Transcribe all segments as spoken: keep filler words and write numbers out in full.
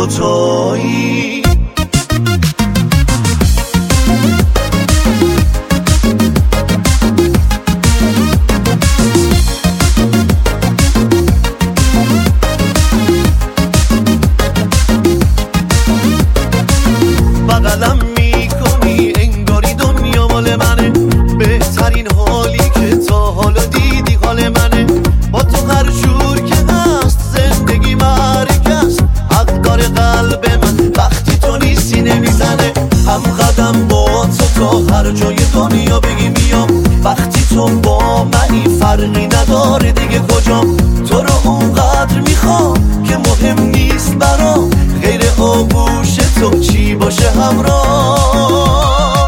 دوتایی. بغلم میکنی انگاری دنیا مال منه، بهترین حالی که تا حالا دیدی حال منه. با تو هر جور که هست زندگی مرکز، حق داره قلب من وقتی تو نیستی نمیزنه. هم قدم با تو تا هر جای دنیا بگی میام، وقتی تو با منی فرقی نداره دیگه کجام. تو رو اونقدر میخوام که مهم نیست برام غیر آغوش تو چی باشه همراه.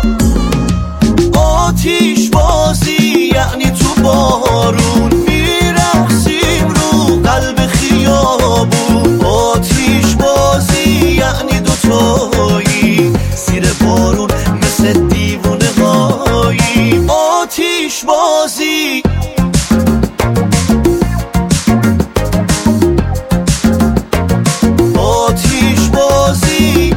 آتیش بازی یعنی تو بارون میرقصیم رو قلب خیابون. آتیش بازی یعنی دوتایی زیر بارون مثل دیوونه هایی. آتیش بازی آتیش بازی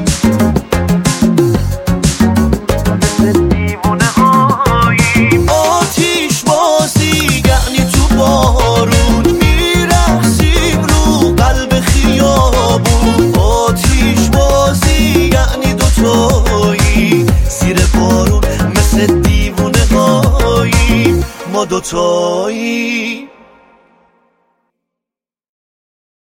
مثل دیوونه هایی. آتیش بازی یعنی تو بارون میرقصیم رو قلب خیابون. آتیش بازی یعنی دوتایی زیر بارون مثل دیوونه هایی. ما دوتایی.